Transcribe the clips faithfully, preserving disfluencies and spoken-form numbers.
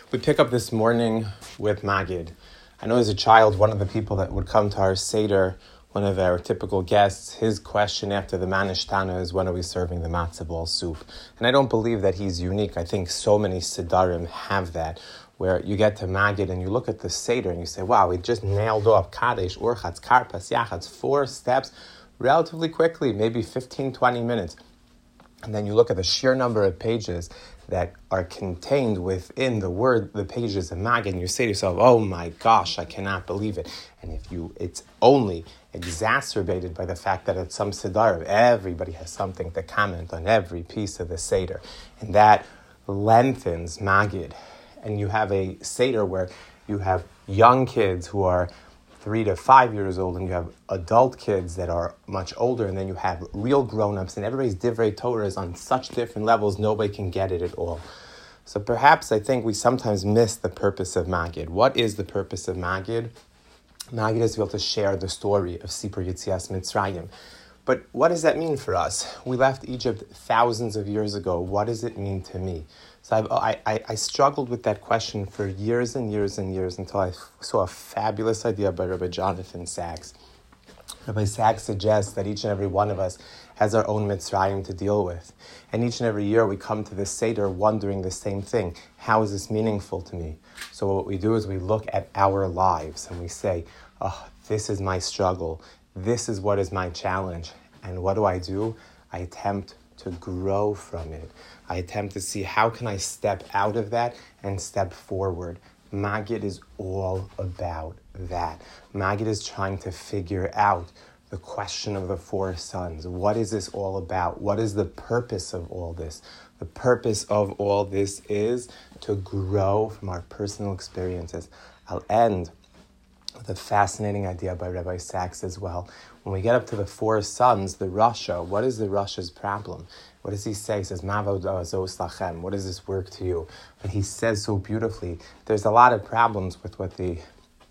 We pick up this morning with Magid. I know as a child, one of the people that would come to our Seder, one of our typical guests, his question after the Manishtana is, when are we serving the matzah ball soup? And I don't believe that he's unique. I think so many Sedarim have that, where you get to Magid and you look at the Seder and you say, wow, we just nailed off Kadesh, Urchatz, Karpas, Yachatz, four steps relatively quickly, maybe fifteen, twenty minutes. And then you look at the sheer number of pages that are contained within the word, the pages of Magid, and you say to yourself, oh my gosh, I cannot believe it. And if you, it's only exacerbated by the fact that at some Seder, everybody has something to comment on every piece of the Seder. And that lengthens Magid. And you have a Seder where you have young kids who are three to five years old, and you have adult kids that are much older, and then you have real grown-ups, and everybody's Divrei Torah is on such different levels, nobody can get it at all. So perhaps I think we sometimes miss the purpose of Magid. What is the purpose of Magid? Magid is to be able to share the story of Sipur Yetzias Mitzrayim. But what does that mean for us? We left Egypt thousands of years ago. What does it mean to me? So I've, I, I, I struggled with that question for years and years and years until I saw a fabulous idea by Rabbi Jonathan Sacks. Rabbi Sacks suggests that each and every one of us has our own Mitzrayim to deal with. And each and every year we come to this Seder wondering the same thing. How is this meaningful to me? So what we do is we look at our lives and we say, oh, this is my struggle. This is what is my challenge. And what do I do? I attempt to grow from it. I attempt to see how can I step out of that and step forward. Magid is all about that. Magid is trying to figure out the question of the four sons. What is this all about? What is the purpose of all this? The purpose of all this is to grow from our personal experiences. I'll end with a fascinating idea by Rabbi Sacks as well. When we get up to the four sons, the Rasha, what is the Rasha's problem? What does he say? He says, Ma'avodah zos lachem. What does this work to you? But he says so beautifully, there's a lot of problems with what the,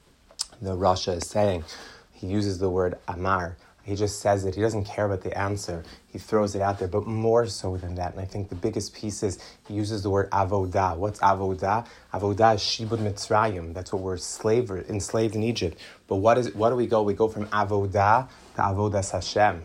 the Rasha is saying. He uses the word amar. He just says it. He doesn't care about the answer. He throws it out there, but more so than that. And I think the biggest piece is he uses the word avodah. What's avodah? Avodah is shibud Mitzrayim. That's what we're slave, enslaved in Egypt. But what is? What do we go? We go from avodah to avodas Hashem.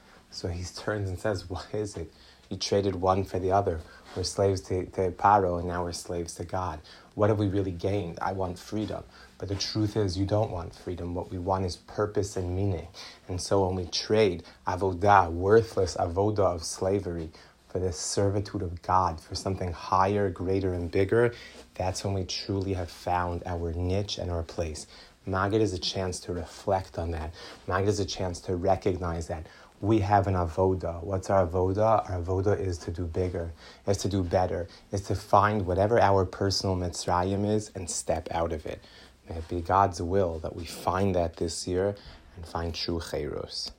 So he turns and says, what is it? You traded one for the other. We're slaves to, to Paro, and now we're slaves to God. What have we really gained? I want freedom. But the truth is, you don't want freedom. What we want is purpose and meaning. And so when we trade avodah, worthless avodah of slavery, for the servitude of God, for something higher, greater, and bigger, that's when we truly have found our niche and our place. Magid is a chance to reflect on that. Magid is a chance to recognize that we have an avodah. What's our avodah? Our avodah is to do bigger, is to do better, is to find whatever our personal Mitzrayim is and step out of it. May it be God's will that we find that this year and find true cheiros.